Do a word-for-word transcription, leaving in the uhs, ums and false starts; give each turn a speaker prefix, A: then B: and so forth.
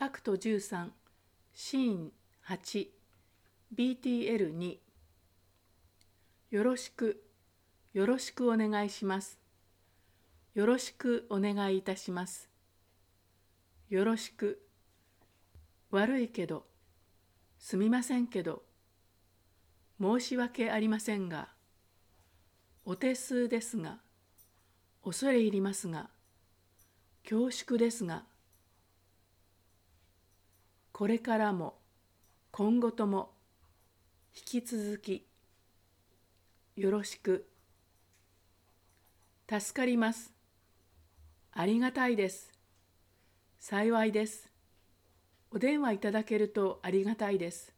A: アクトじゅうさん、シーンはち、ビーティーエルに。よろしく、よろしくお願いします。よろしくお願いいたします。よろしく。悪いけど、すみませんけど、申し訳ありませんが、お手数ですが、恐れ入りますが、恐縮ですが、これからも今後とも引き続きよろしく。助かります。ありがたいです。幸いです。お電話いただけるとありがたいです。